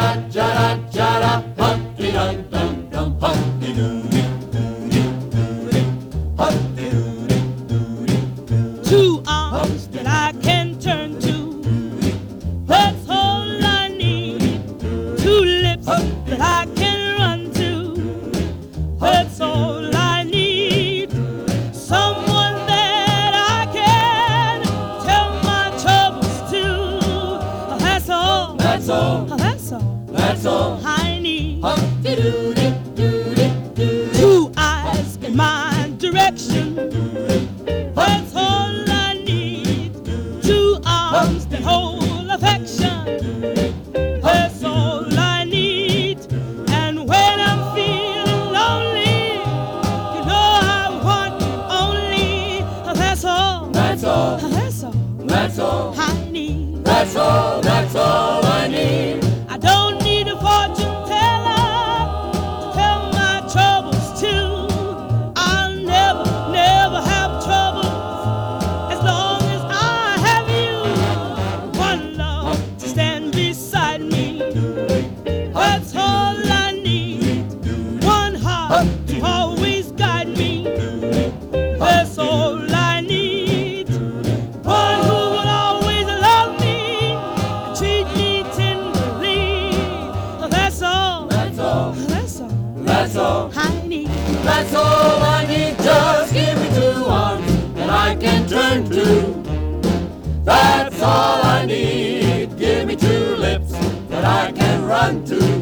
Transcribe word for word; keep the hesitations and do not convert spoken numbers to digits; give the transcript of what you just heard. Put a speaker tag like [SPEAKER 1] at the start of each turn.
[SPEAKER 1] ja da ja da, Humpty dum dum dum, Humpty Doody Doody Doody, Humpty Doody Doody Doody.
[SPEAKER 2] Two arms that I can turn to, that's all I need. Two lips that I can run to, that's all I need. Someone that I can tell my troubles to, that's all.
[SPEAKER 1] That's all.
[SPEAKER 2] That's all.
[SPEAKER 1] That's all
[SPEAKER 2] I need.
[SPEAKER 1] Humpty Doody Doody Doody.
[SPEAKER 2] Two eyes in my direction, that's all I need. Two arms that hold affection, that's all I need. And when I'm feeling lonely, you know I want only, that's all.
[SPEAKER 1] That's all.
[SPEAKER 2] That's all.
[SPEAKER 1] That's all.
[SPEAKER 2] I need.
[SPEAKER 1] That's all. That's all I need.
[SPEAKER 2] I don't need a fortune teller to tell my troubles to. I'll never, never have trouble as long as I have you. One love to stand beside me, that's all I need. One heart to always guide me, that's all I need. One who will always love me and treat me tenderly, that's all.
[SPEAKER 1] That's all.
[SPEAKER 2] That's all
[SPEAKER 1] That's all.
[SPEAKER 2] I need.
[SPEAKER 1] That's all I need. Just give me two arms that I can turn to. That's all I need. Give me two lips that I can run to.